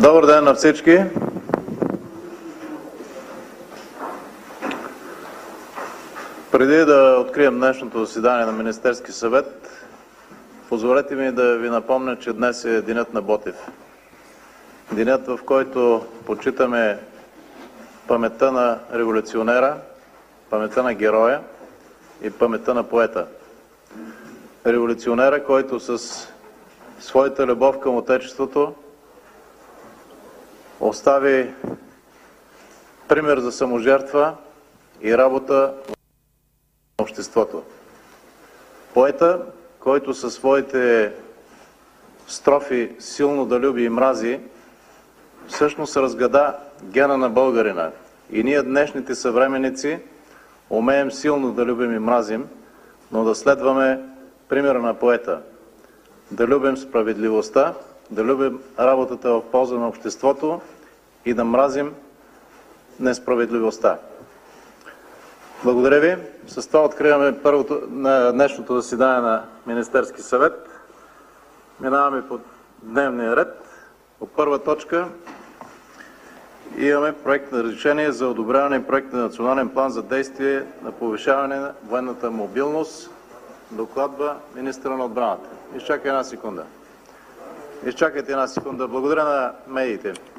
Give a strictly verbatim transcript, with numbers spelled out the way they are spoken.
Добър ден на всички! Преди да открием днешното заседание на Министерски съвет, позволете ми да ви напомня, че днес е денят на Ботев. Денят, в който почитаме паметта на революционера, паметта на героя и паметта на поета. Революционера, който с своята любов към Отечеството остави пример за саможертва и работа в обществото. Поета, който със своите строфи "Силно да люби и мрази", всъщност разгада гена на българина. И ние, днешните съвременници, умеем силно да любим и мразим, но да следваме примера на поета. Да любим справедливостта, да любим работата в полза на обществото и да мразим несправедливостта. Благодаря ви. С това откриваме първото, на днешното заседание на Министерски съвет. Минаваме по дневния ред. По първа точка имаме проект на решение за одобряване и проект на национален план за действие на повишаване на военната мобилност. Докладва министъра на отбраната. Изчакай една секунда. Изчакайте една секунда. Благодаря на медиите.